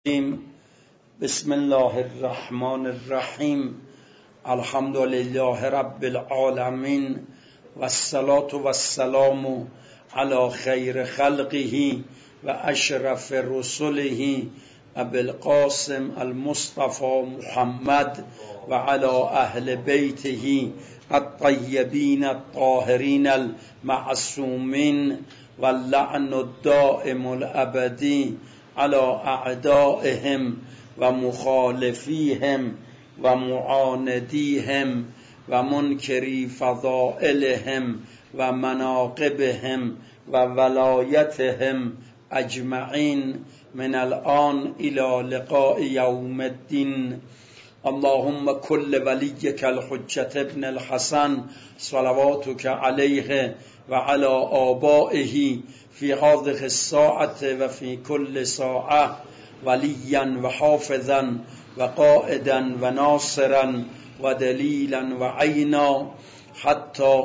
بسم الله الرحمن الرحیم. الحمد لله رب العالمین والصلاة والسلام على خیر خلقه و اشرف رسله ابی القاسم المصطفى محمد و على اهل بیته الطیبین الطاهرین المعصومین و اللعن الدائم الابدی على اعدائهم و مخالفیهم و معاندیهم و منکری فضائلهم و مناقبهم و ولایتهم اجمعین من الان الى لقاء یوم الدین. اللهم كل وليك الحجة ابن الحسن صلواتك عليه وعلى آبائه في هذه الساعة وفي كل ساعة وليا وحافظا وقائدا وناصرا ودليلا وعينا حتى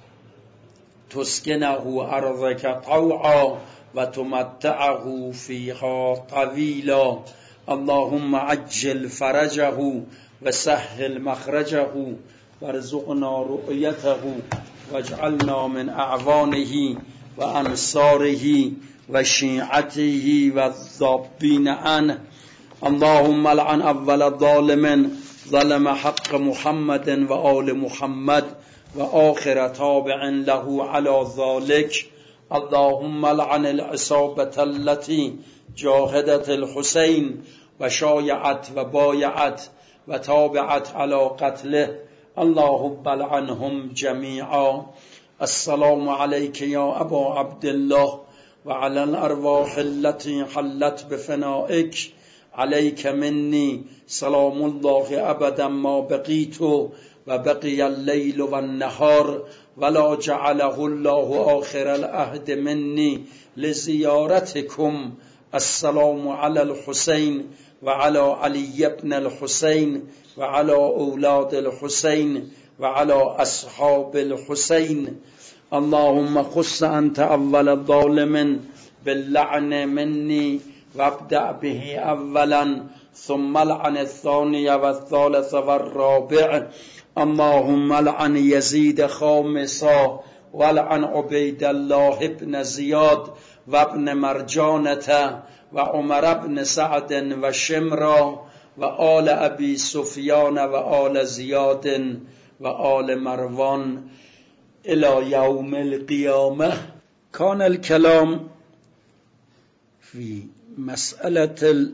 تسكنه أرضك طوعا وتمتعه فيها طويلا. اللهم عجل فرجه وسهل مخرجه وارزقنا رؤيته واجعلنا من أعوانه وأنصاره وشيعته والذابين عنه. اللهم لعن أول ظالم ظلم حق محمد وآل محمد وآخر تابع له على ذلك. اللهم لعن العصابة التي جاهدت الحسين وشايعت وبايعت وتابعت على قتله. اللهم لعنهم جميعا. السلام عليك يا أبا عبد الله وعلى الأرواح التي حلت بفنائك. عليك مني سلام الله أبدا ما بقيت وبقي الليل والنهار ولا جعله الله آخر العهد مني لزيارتكم. السلام على الحسين وعلى علي بن الحسين وعلى أولاد الحسين وعلى أصحاب الحسين. اللهم خص أنت أول ظالم باللعن مني وابدأ به أولا ثم لعن الثاني والثالث والرابع. اللهم لعن يزيد خامسا ولعن عبيد الله بن زياد وابن مرجانة وعمر بن سعد وشمرا وآل أبي سفيان وآل زياد وآل مروان إلى يوم القيامة. كان الكلام في مسألة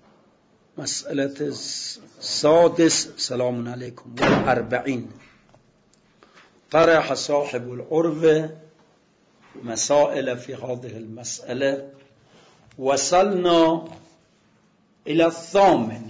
السادس سلام عليكم والأربعين. طرح صاحب العروة مسائل في هذه المسألة. وصلنا إلى الثامن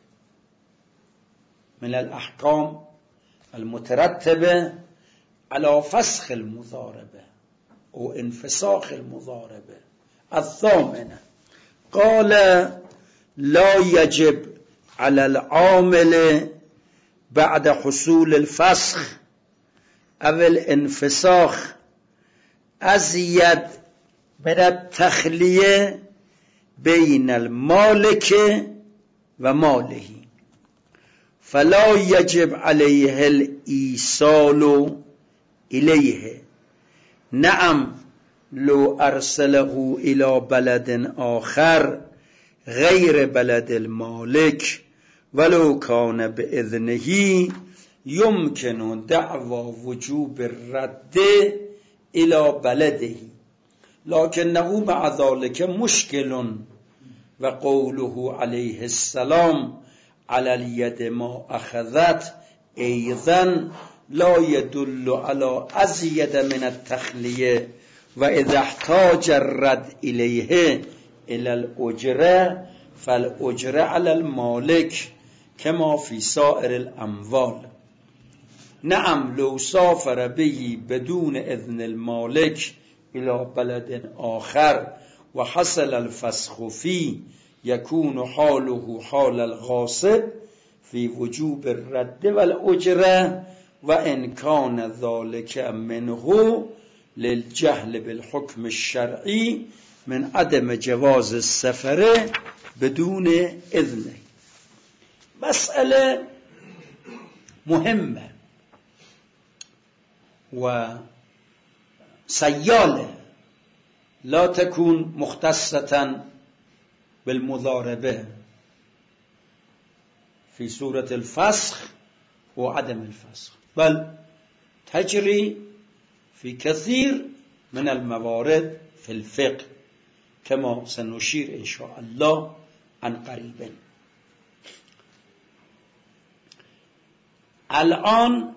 من الأحكام المترتبة على فسخ المضاربة وانفساخ المضاربة. الثامنة قال لا يجب على العامل بعد حصول الفسخ أو الانفساخ أزيد من التخلية بين المالك وماله، فلا يجب عليه الإيصال إليه. نعم لو أرسله إلى بلد آخر غير بلد المالك ولو كان بإذنه يمكن دعوى وجوب الرد إلى بلده، لكنه مع ذلك مشكل. وقوله عليه السلام على اليد ما أخذت أيضا لا يدل على أزيد من التخلية. وإذا احتاج الرد إليه إلى الأجرة فالأجرة على المالك كما في سائر الأموال. نعم لو سافر به بدون إذن المالك إلى بلد آخر وحصل الفسخ فيه يكون حاله حال الغاصب في وجوب الرد والأجرة، وإن كان ذلك منه للجهل بالحكم الشرعي من عدم جواز السفر بدون اذنه. مسئله مهمه و سيالة لا تكون مختصة بالمضاربة في سورة الفسخ وعدم الفسخ، بل تجري في كثير من الموارد في الفقه كما سنشير إن شاء الله عن قريب. الآن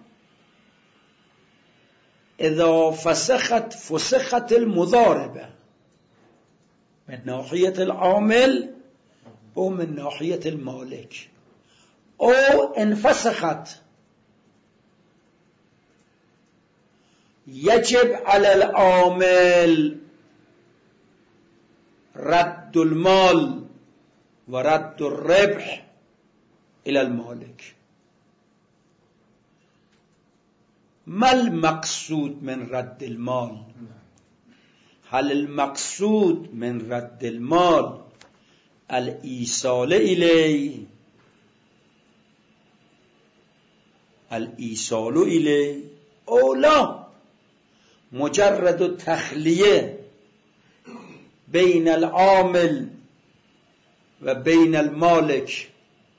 إذا فسخت المضاربة من ناحية العامل أو من ناحية المالك، أو انفسخت، يجب على العامل رد المال ورد الربح إلى المالك. ما المقصود من رد المال؟ هل المقصود من رد المال الإيصال إليه أو لا، مجرد التخلية بين العامل وبين المالك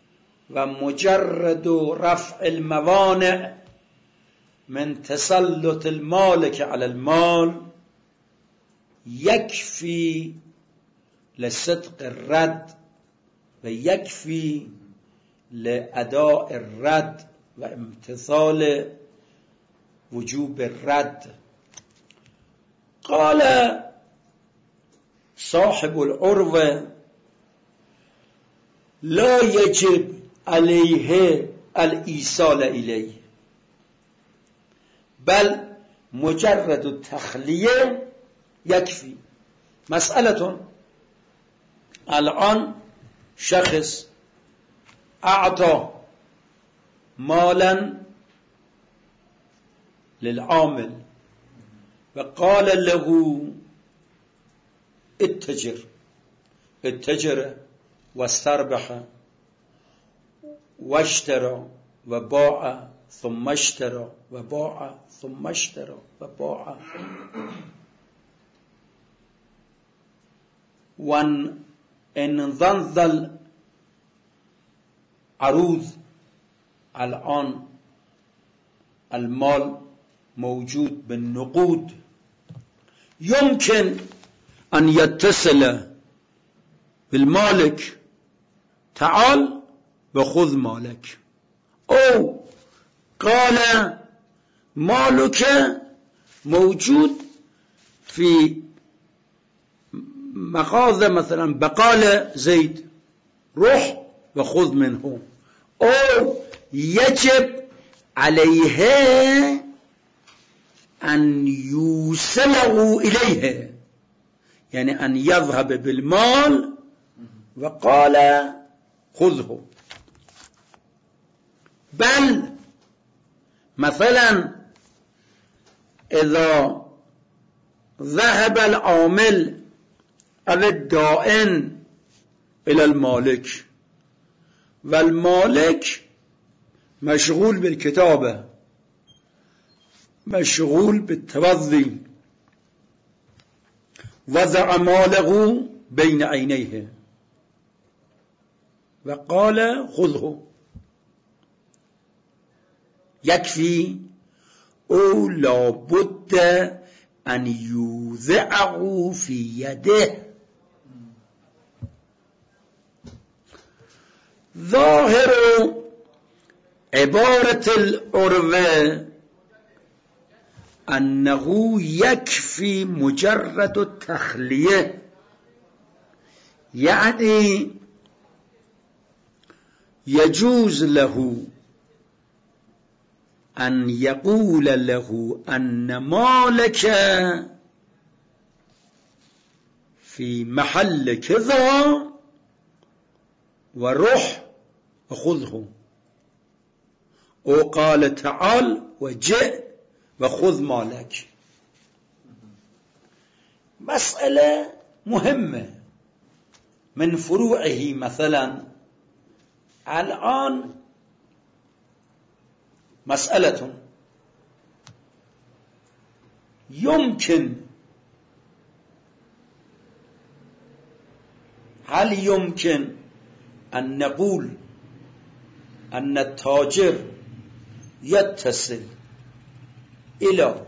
ومجرد رفع الموانع من تسلط المالك على المال يكفي لصدق الرد ويكفي لأداء الرد وامتثال وجوب الرد؟ قال صاحب العروة: لا يجب عليه الإيصال إليه، بل مجرد التخلية يكفي. مسألة: الآن شخص أعطى مالا للعامل وقال له اتجر واستربح واشترى وباع ثم اشترى وباع ثم اشترى وباع، وان ظل العروض الآن المال موجود بالنقود، يمكن أن يتصل بالمالك: تعال وخذ مالك، أو قال مالك موجود في مخازن مثلا بقالة زيد، روح وخذ منه، أو يجب عليه أن يوصله إليه، يعني أن يذهب بالمال وقال خذه. بل مثلا إذا ذهب العامل أو الدائن إلى المالك والمالك مشغول بالكتابة، مشغول بالتوضي، وضع ماله بين عينيه وقال خذه، يكفي أو لابد أن يوضعه في يده؟ ظاهر عبارة العروة أنه يكفي مجرد التخلية، يعني يجوز له أن يقول له أن مالك في محل كذا وروح وخذه، وقال تعال وجئ وخذ مالك. مسألة مهمه. من فروعه مثلا الآن مسألة هل يمكن أن نقول أن التاجر يتصل إلى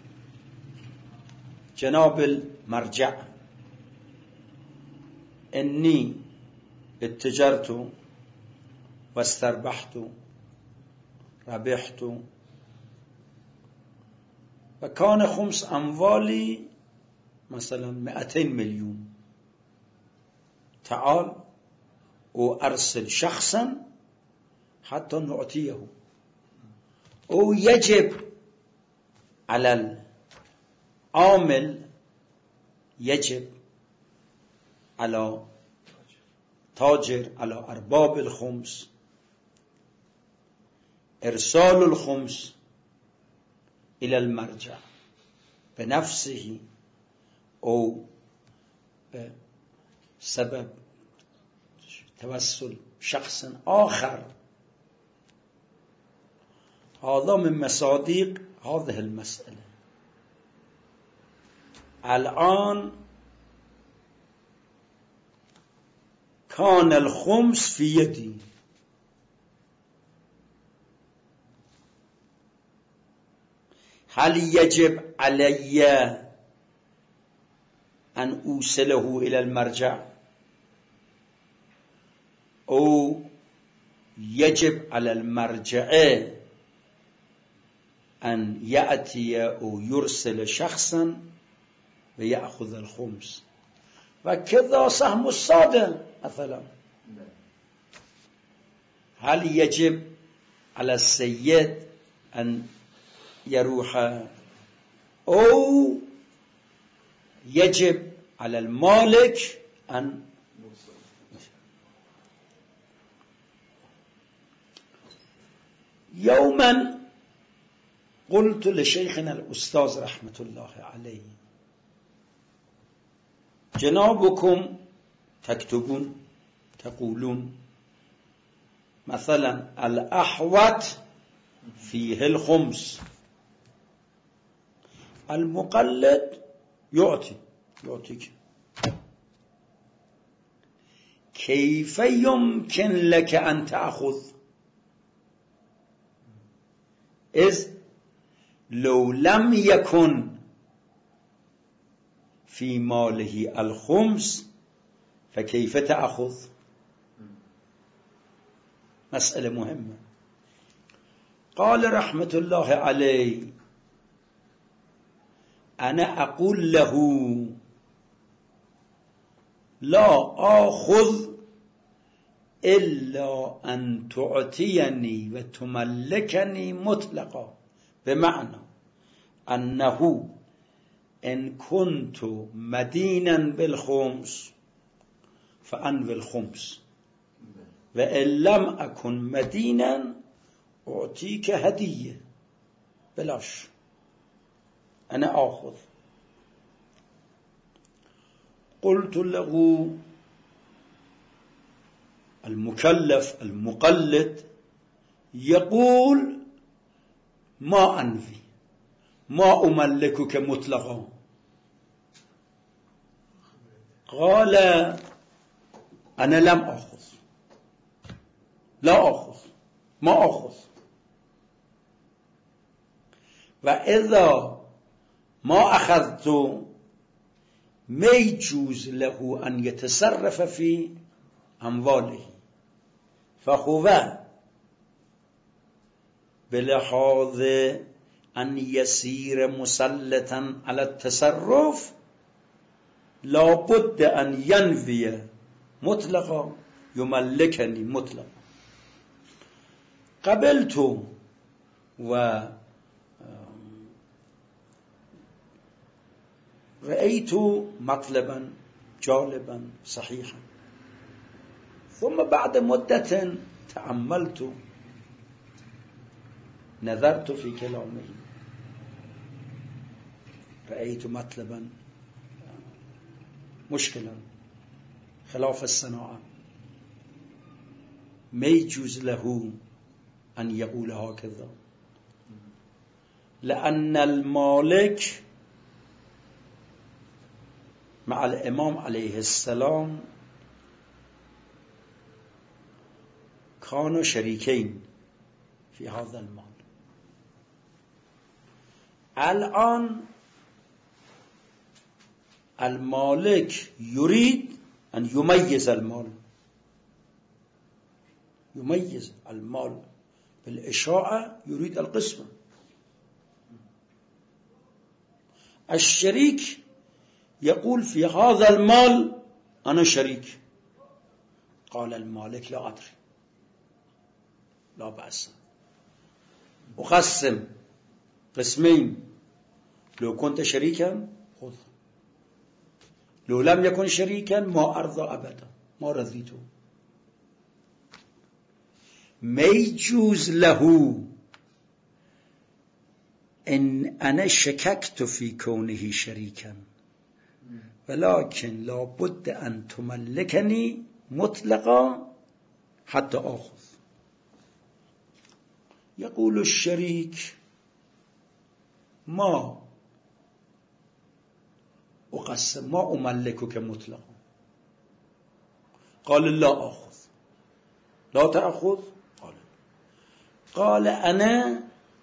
جناب المرجع إني اتجرت واستربحت ربحت وكان خمس أموالي مثلا 200 مليون، تعال وأرسل شخصا حتى نعطيه، أو يجب على العامل، يجب على تاجر، على أرباب الخمس إرسال الخمس إلى المرجع بنفسه أو بسبب توسل شخص آخر. هذا من مصادق هذه المسألة. الآن كان الخمس في يدي، هل يجب علي أن أوصله إلى المرجع، أو يجب على المرجع أن يأتي أو يرسل شخصا ويأخذ الخمس؟ وكذا سهم الصادق مثلا، هل يجب على السيد أن يروح أو يجب على المالك أن يوما قلت لشيخنا الأستاذ رحمة الله عليه: جنابكم تكتبون تقولون مثلا الأحوط فيه الخمس، المقلد يعطيك، كيف يمكن لك أن تأخذ؟ إذ لو لم يكن في ماله الخمس فكيف تأخذ؟ مسألة مهمة. قال رحمة الله عليه: أنا أقول له لا آخذ إلا أن تعطيني وتملكني مطلقا، بمعنى أنه إن كنت مدينا بالخمس فأنوي الخمس، وإن لم أكن مدينا أعطيك هدية بلاش، أنا آخذ. قلت له: المكلف المقلد يقول ما أنفي، ما أملكك مطلقا. قال: أنا لم أخذ، لا أخذ، ما أخذ. وإذا ما أخذت ما يجوز له أن يتصرف في أمواله، فهو بلحاظ أن يسير مسلطا على التصرف لا بد أن ينفي مطلقا، يملكني مطلقا. قبلت ورأيت مطلبا جالبا صحيحا، ثم بعد مدة تأملت، نظرت في كلامه، رأيت مطلبا مشكلا خلاف الصناعة ما يجوز له أن يقول هكذا، لأن المالك مع الإمام عليه السلام كانوا شريكين في هذا المال. الآن المالك يريد أن يميز المال، يميز المال بالإشاعة، يريد القسمة. الشريك يقول في هذا المال أنا شريك. قال المالك لا أدري، لا بأس، أقسم قسمين، لو كنت شريكا خذ، لو لم يكن شريكا ما أرضى أبدا، ما رضيته. ما يجوز له إن أنا شككت في كونه شريكا، ولكن لا بد أن تملكني مطلقا حتى أخذ. يقول الشريك ما أقسم، ما أملكك مطلقا. قال لا أخذ. لا تأخذ؟ قال أنا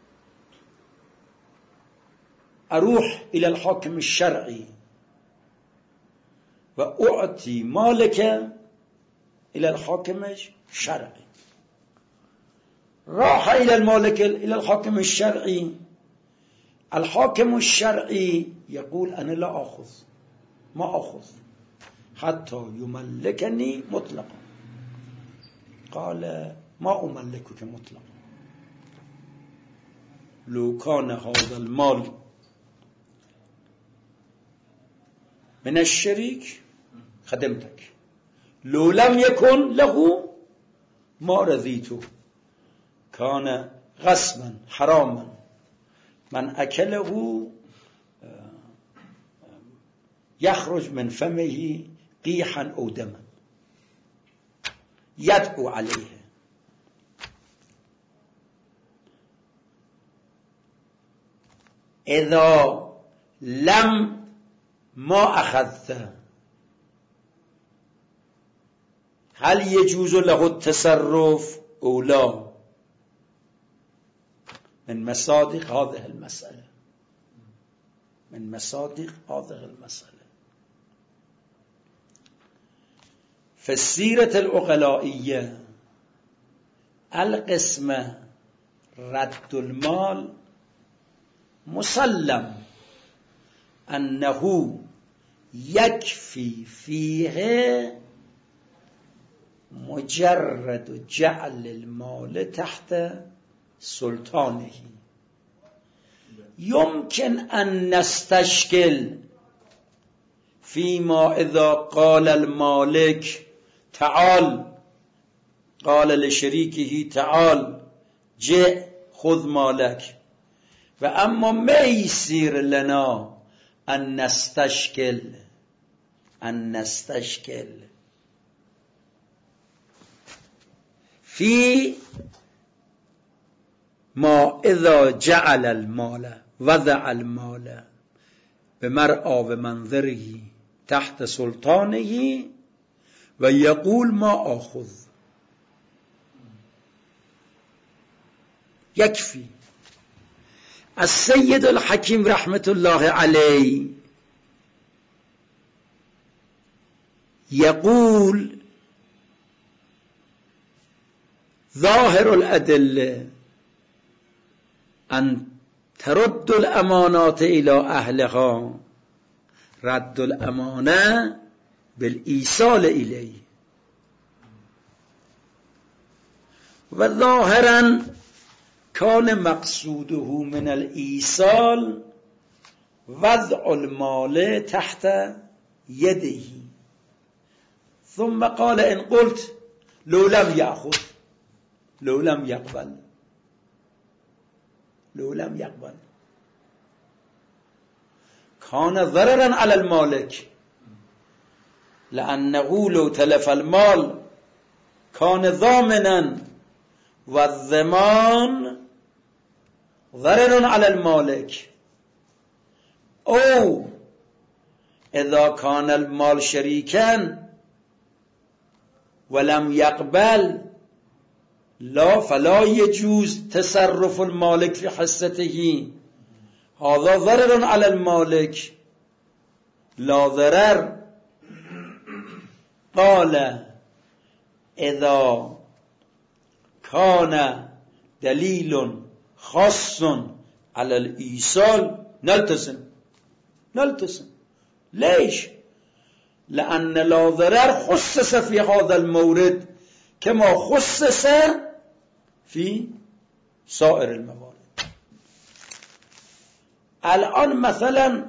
أروح إلى الحاكم الشرعي وأعطي مالك إلى الحاكم الشرعي. راح إلى المالك إلى الحاكم الشرعي، الحاكم الشرعي يقول أنا لا أخذ، ما أخذ حتى يملكني مطلقا. قال ما أملكك مطلقا، لو كان هذا المال من الشريك خدمتك، لو لم يكن له ما رضيته، كان غصبا حراما، من أكله يخرج من فمه قيحا أو دما يدعو عليه. إذا لم ما أخذت هل يجوز له التصرف أو لا؟ من مصادق هذه المسألة، من مصادق هذه المسألة. في السيرة العقلائية القسمة رد المال مسلم أنه يكفي فيه مجرد جعل المال تحت سلطانه. يمكن أن نستشكل فيما إذا قال المالك تعال، قال لشريكه تعال جئ خذ مالك، وأما ما يصير لنا أن نستشكل في ما إذا جعل المال، وضع المال بمرأى ومنظره تحت سلطانه ويقول ما أخذ. يكفي. السيد الحكيم رحمة الله عليه يقول ظاهر الأدلة أن ترد الأمانات إلى أهلها، رد الأمانة بالإيصال إليه، وظاهرا كان مقصوده من الإيصال وضع المال تحت يده. ثم قال إن قلت لو لم يأخذ، لو لم يقبل، لو لم يقبل كان ضررا على المالك، لأنه لو تلف المال كان ضامنا والضمان ضرر على المالك، أو إذا كان المال شريكا ولم يقبل لا فلا يجوز تصرف المالك في حصته، هذا ضرر على المالك لا ضرر. قال إذا كان دليل خاص على الإيصال نلتزم. ليش؟ لأن لا ضرر خصص في هذا المورد كما خصص في سائر الموارد. الآن مثلا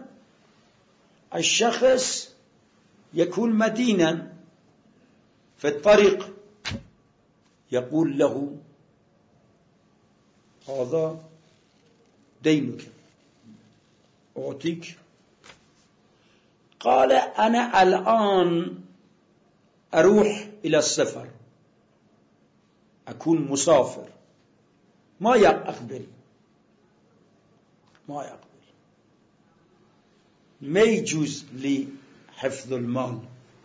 الشخص يكون مدينا في الطريق، يقول له هذا دينك أعطيك. قال أنا الآن أروح إلى السفر، أكون مسافر، ما يقبل، ما يجوز لي حفظ المال.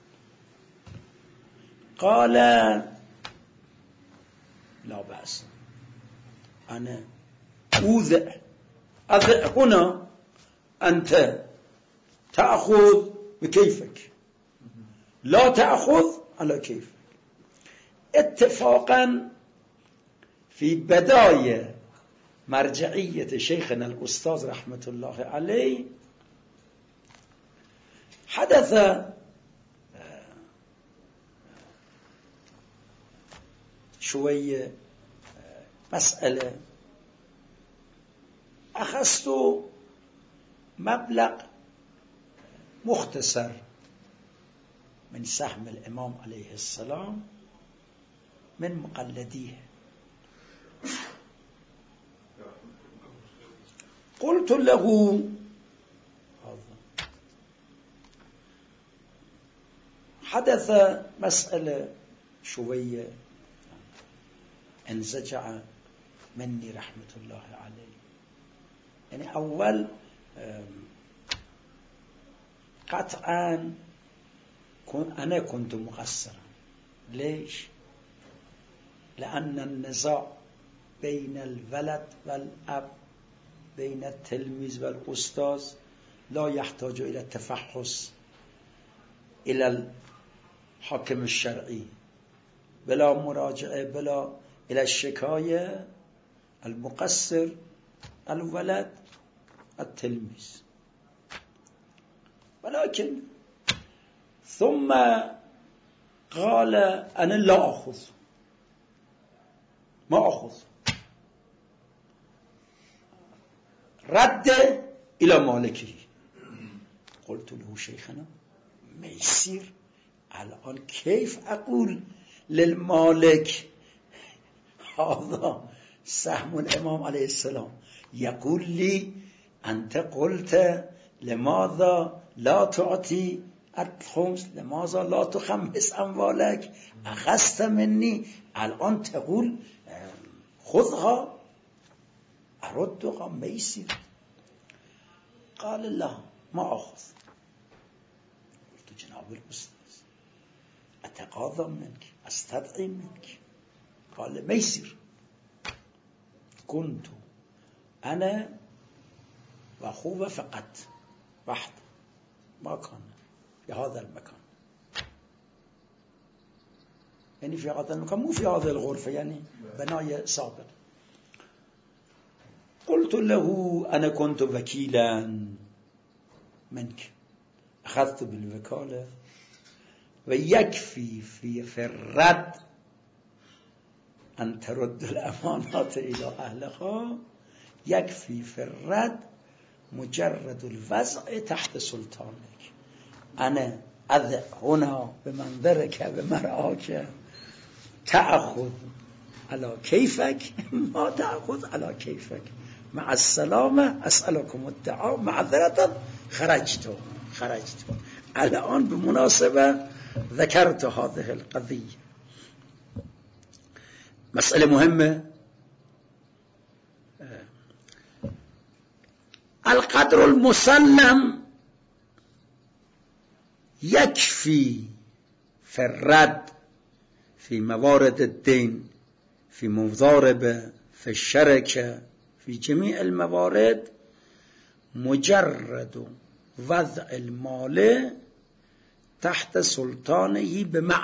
قال لا بأس، أنا أوذع هنا، أنت تأخذ بكيفك، لا تأخذ على كيفك. اتفاقا في بداية مرجعية شيخنا الأستاذ رحمة الله عليه حدث شوية مسألة، أخذت مبلغ مختصر من سهم الإمام عليه السلام من مقلديه. قلت له حدث مسألة شوية انزجع مني رحمة الله عليه. يعني أول قطعا أنا كنت مقصرا. ليش؟ لأن النزاع بين الولد والأب، بين التلميذ والأستاذ لا يحتاج إلى التفحص إلى الحكم الشرعي، بلا مراجعة، بلا إلى الشكاية. المقصر الولد التلميذ. ولكن ثم قال أنا لا أخذ، ما أخذ، رد إلى مالكه. قلت له شيخنا ما يصير الآن، كيف أقول للمالك هذا سهم الإمام عليه السلام، يقول لي أنت قلت لماذا لا تعطي الخمس، لماذا لا تخمس أموالك، أخذت مني، الآن تقول خذها أردها، ما يصير. قال لا ما أخذ. قلت جناب الأستاذ أتقاضى منك، أستدعي منك. قال ما يصير. كنت أنا وأخوه فقط واحد، ما كان في هذا المكان، يعني في هذا المكان، مو في هذه الغرفة، يعني بناية سابق. قلت له أنا كنت وكيلا منك، أخذت بالوكالة، ويكفي في الرد أن ترد الأمانات إلى أهلها، يكفي في الرد مجرد الوضع تحت سلطانك. أنا أذع هنا بمنظرك بمرآك، تأخذ على كيفك، ما تأخذ على كيفك، مع السلامة، أسألكم الدعاء، معذرة، خرجت. الآن بمناسبة ذكرت هذه القضية. مسألة مهمة. القدر المسلم يكفي في الرد في موارد الدين، في مضاربة، في الشركة، في جميع الموارد. مجرد وضع المال تحت سلطانه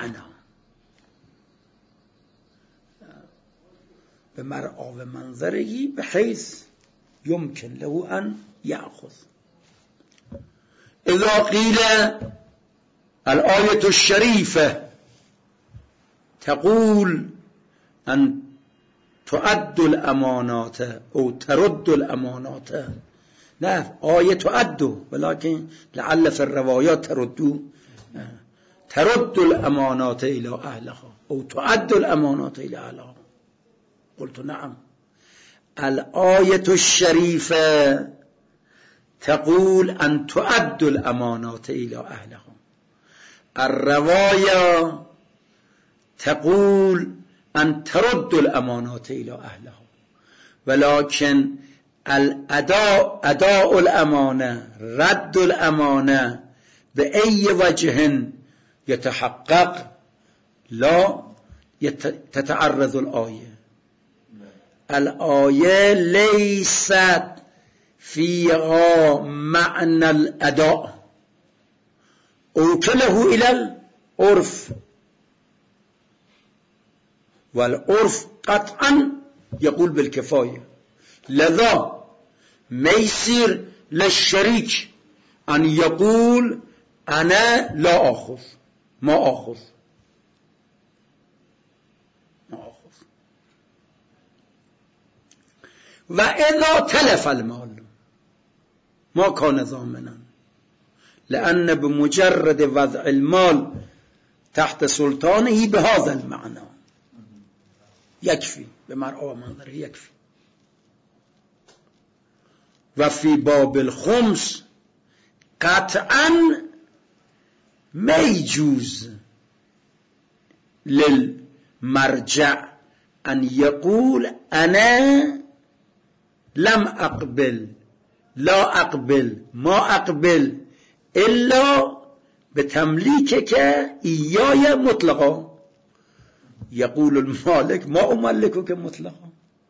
بمرعى ومنظره بحيث يمكن له أن يأخذ. إذا قيل الآية الشريفة تقول أن تؤدوا الأمانات أو تردوا الأمانات، لا، آية تؤدوا، ولكن لعل في الروايات تردوا الأمانات إلى أهلها أو تؤدوا الأمانات إلى أهلها. قلت نعم، الآية الشريفة تقول أن تؤدوا الأمانات إلى أهلها، الرواية تقول أن تردوا الأمانات إلى أهلها. ولكن أداء الأمانة، رد الأمانة بأي وجه يتحقق لا تتعرض الآية. الآية ليست فيها معنى الأداء، أوكله إلى العرف، والعرف قطعا يقول بالكفاية. لذا ما يصير للشريك أن يقول أنا لا أخذ، ما أخذ. وإذا تلف المال ما كان ضامنا، لأن بمجرد وضع المال تحت سلطانه بهذا المعنى يكفي، بمرعى ومنظره يكفي. وفي باب الخمس قطعا ما يجوز للمرجع أن يقول أنا لم أقبل، لا أقبل، ما أقبل إلا بتمليكك إياي مطلقا. يقول المالك ما أملكك مطلقا.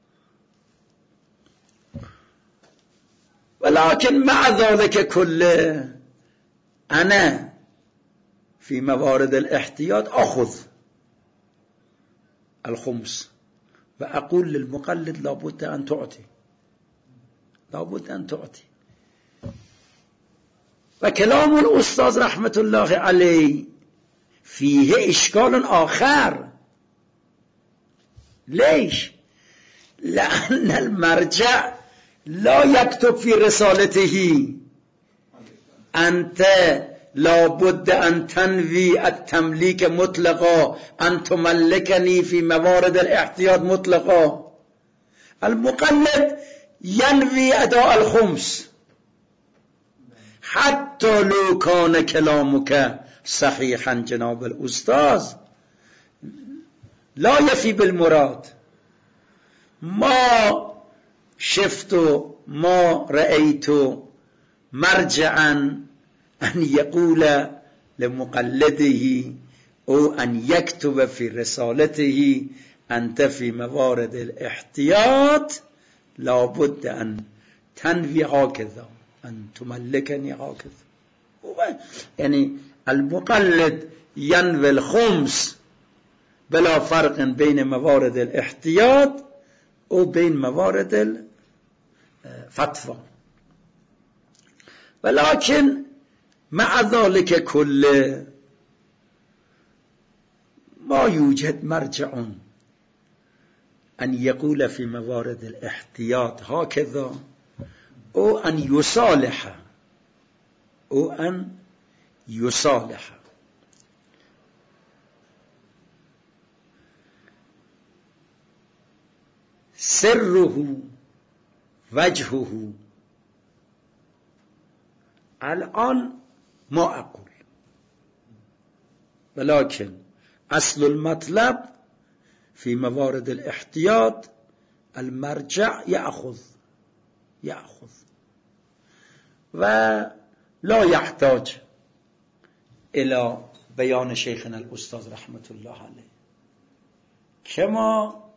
ولكن مع ذلك كله أنا في موارد الاحتياط أخذ الخمس، وأقول للمقلد لابد أن تعطي، لابد أن تعطي. وكلام الأستاذ رحمة الله عليه فيه إشكال آخر. ليش؟ لأن المرجع لا يكتب في رسالته أنت لابد أن تنوي التمليك مطلقا، أن تملكني في موارد الاحتياط مطلقا. المقلد ينوي أداء الخمس حتى لو كان كلامك صحيحا جناب الأستاذ، لا يفي بالمراد. ما شفت ما رأيت مرجعا أن يقول لمقلده أو أن يكتب في رسالته أنت في موارد الاحتياط لابد أن تنوي هكذا، أن تملكني هكذا. يعني المقلد ينوي الخمس بلا فرق بين موارد الاحتياط وبين موارد الفتوى. ولكن مع ذلك كله ما يوجد مرجع أن يقول في موارد الاحتياط هكذا، أو أن يصالح، أو أن يصالح. سره وجهه الآن ما أقول، ولكن اصل المطلب في موارد الاحتياط المرجع يأخذ ولا يحتاج إلى بيان شيخنا الأستاذ رحمة الله عليه، كما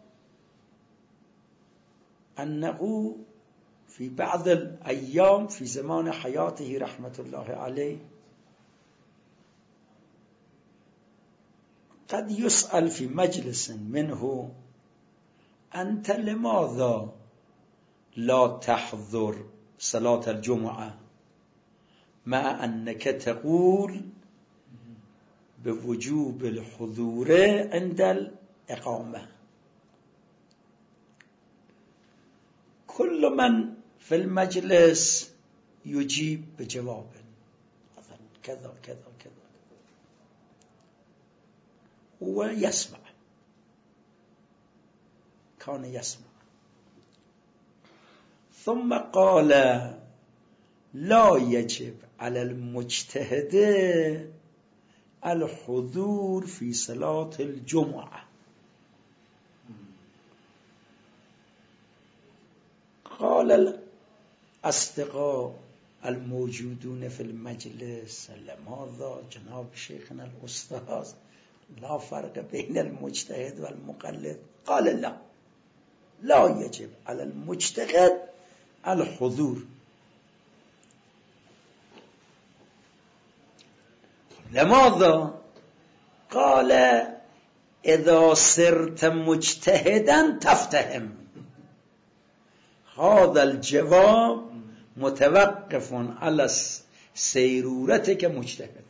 أنه في بعض الأيام في زمان حياته رحمة الله عليه قد يسأل في مجلس منه: أنت لماذا لا تحضر صلاة الجمعة مع أنك تقول بوجوب الحضور عند الإقامة؟ كل من في المجلس يجيب بجواب كذا كذا كذا ويسمع، كان يسمع. ثم قال: لا يجب على المجتهد الحضور في صلاة الجمعة. قال الأصدقاء الموجودون في المجلس: لماذا جناب شيخنا الأستاذ لا فرق بين المجتهد والمقلد؟ قال: لا يجب على المجتهد الحضور. لماذا؟ قال: إذا صرت مجتهدا تفتهم. هذا الجواب متوقف على سيرورتك مجتهد.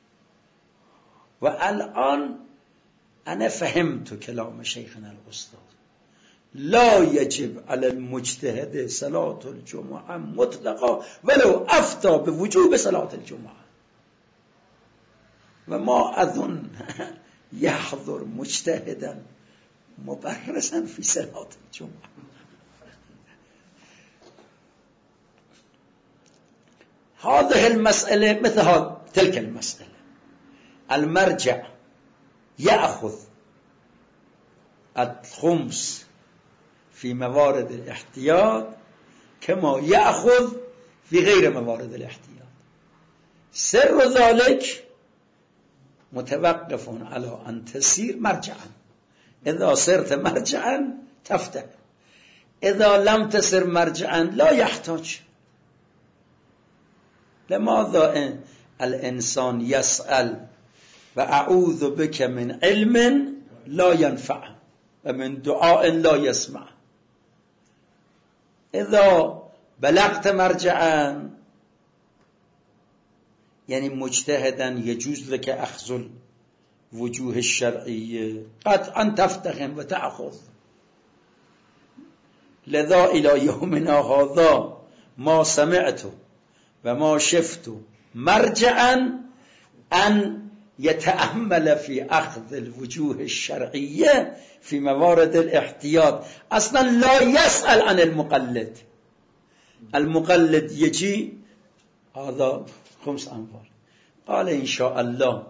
والآن أنا فهمت كلام شيخنا الأستاذ، لا يجب على المجتهد صلاة الجمعة مطلقا ولو أفتى بوجوب صلاة الجمعة. وما أظن يحضر مجتهدا مبرزا في صلاة الجمعة. هذه المسألة مثل تلك المسألة، المرجع يأخذ الخمس في موارد الاحتياط كما يأخذ في غير موارد الاحتياط. سر ذلك متوقف على أن تسير مرجعا. إذا صرت مرجعا تفتح، إذا لم تسر مرجعا لا يحتاج. لماذا الإنسان يسأل: وأعوذ بك من علم لا ينفع ومن دعاء لا يسمع؟ إذا بلغت مرجعا يعني مجتهدا يجوز لك أخذ الوجوه الشرعية، قطعا تفتخم وتأخذ. لذا إلى يومنا هذا ما سمعت وما شفت مرجعا أن يتأمل في أخذ الوجوه الشرعية في موارد الاحتياط. أصلا لا يسأل عن المقلد. المقلد يجي: هذا 5 أنفال، قال إن شاء الله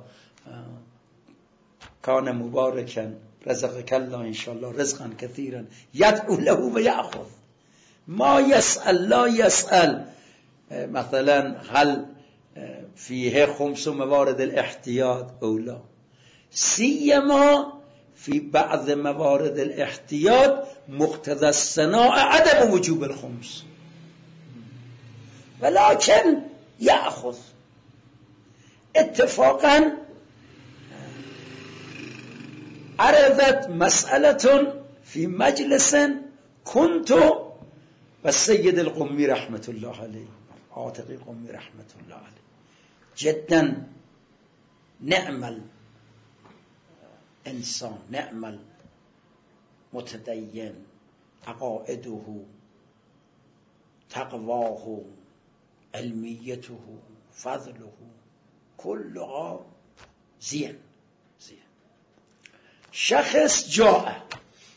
كان مباركا رزقك الله إن شاء الله رزقا كثيرا، يدعو له ويأخذ. ما يسأل، لا يسأل مثلا هل فيه 5 موارد الاحتياط أو لا، سيما في بعض موارد الاحتياط مقتضى الصناعة عدم وجوب الخمس، ولكن يأخذ. اتفاقا عرضت مسألة في مجلس كنت والسيد القمي رحمة الله عليه، عاتق القمي رحمة الله عليه، جدا نعم الإنسان، نعم المتدين، عقائده، تقواه، علميته، فضله، كلها زين. شخص جاء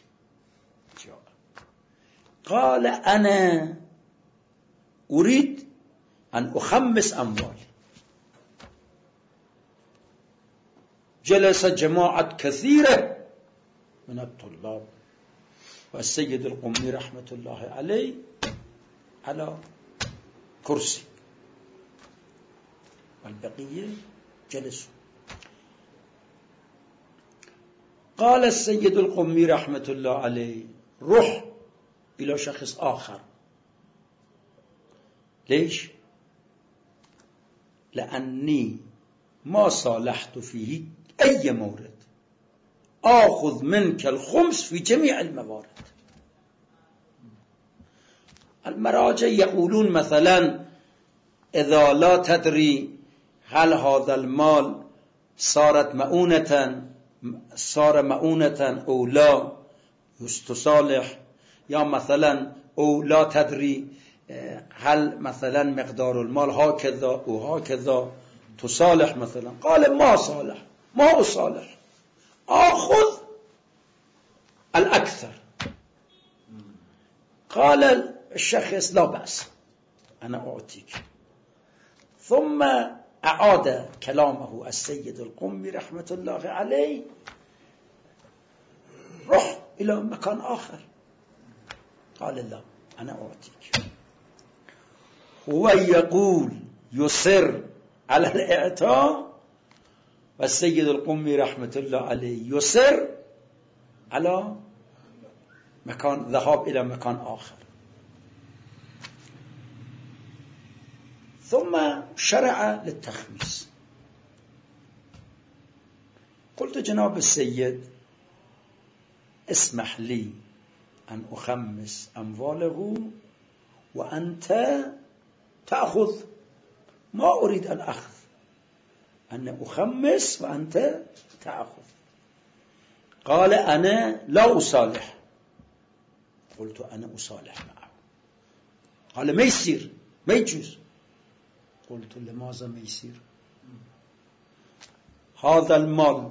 قال: أنا أريد أن أخمس أموالي. جلس جماعت كثيرة من الطلاب والسيد القمی رحمة الله عليه على كرسي والبقية جلسوا. قال السيد القمی رحمة الله عليه روح إلى شخص آخر. ليش؟ لأني ما صالحت فيه أي مورد آخذ منك الخمس في جميع الموارد. المراجع يقولون مثلا إذا لا تدري هل هذا المال صار مؤونة أو لا يستصالح، یا مثلا او لا تدري هل مثلا مقدار المال هكذا او هكذا تصالح مثلا. قال ما صالح، ما أصالح، آخذ الأكثر. قال الشخص لا بأس أنا أعطيك. ثم أعاد كلامه السيد القمی رحمة الله عليه روح إلى مكان آخر. قال لا أنا أعطيك. هو يقول يصر على الإعطاء والسيد القمی رحمة الله عليه يصر على مكان ذهاب إلى مكان آخر. ثم شرع للتخميس. قلت جناب السيد اسمح لي أن أخمس أمواله وأنت تأخذ. ما أريد أن أخذ، أن أخمس وأنت تأخذ. قال أنا لا أصالح. قلت أنا أصالح معه. قال ما يصير، ما يجوز. قلت لماذا ما يصير؟ هذا المال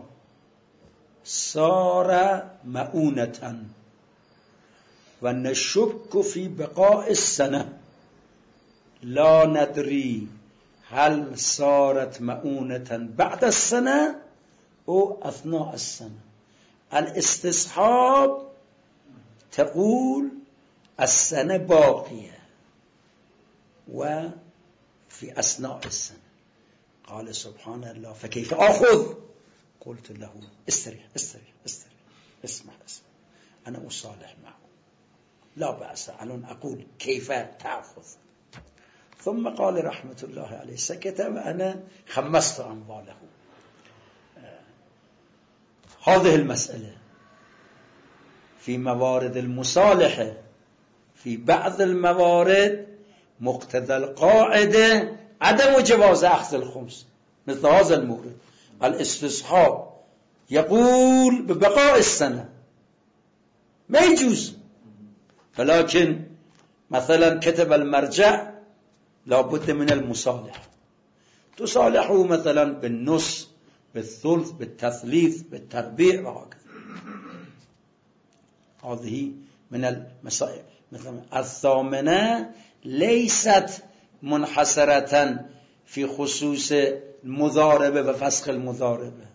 صار مؤونة ونشك في بقاء السنة، لا ندري هل صارت مؤونة بعد السنة أو أثناء السنة. الاستصحاب تقول السنة باقية وفي أثناء السنة. قال سبحان الله فكيف أخذ؟ قلت له استريح استريح استريح، اسمع أنا أصالح معه لا بأس. الآن أقول كيف تأخذ. ثم قال رحمة الله عليه سكت وأنا خمست أمواله. هذه المسألة في موارد المصالحة في بعض الموارد مقتضى القاعدة عدم جواز أخذ الخمس. مثل هذا المورد الاستصحاب يقول ببقاء السنة ما يجوز، ولكن مثلا كتب المرجع لابد من المصالحة. تصالحه مثلا بالنص، بالثلث، بالتثليث، بالتربيع وهكذا. هذه من المسائل. مثلا الثامنة ليست منحصرة في خصوص المضاربة وفسخ المضاربة.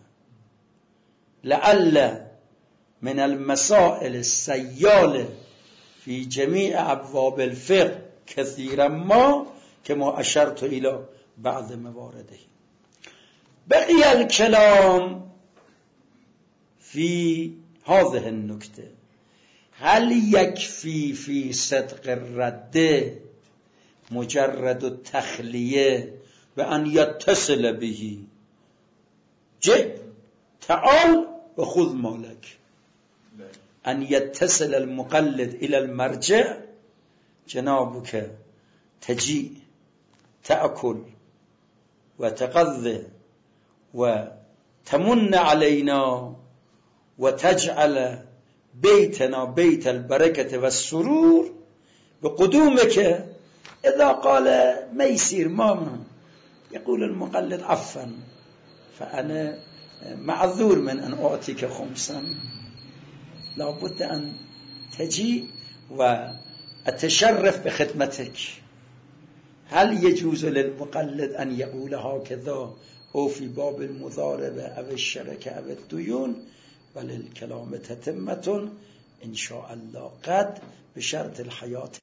لعل من المسائل السيالة في جميع أبواب الفقه كثيرا ما كما أشرت إلى بعض موارده. بقي الكلام في هذه النكتة: هل يكفي في صدق الرد مجرد التخلية بأن يتصل به؟ جئ تعال وخذ مالك. أن يتصل المقلد إلى المرجع: جنابك تجيء تأكل وتغذى وتمن علينا وتجعل بيتنا بيت البركة والسرور بقدومك. إذا قال ما يصير ماما، يقول المقلد عفوا فأنا معذور من أن أعطيك خمسا، لابد أن تجي وأتشرف بخدمتك. هل يجوز للمقلد أن يقول هكذا او فی باب المضارب او الشرک او الدیون وللکلام تتمتون ان شاء الله قد به شرط الحیات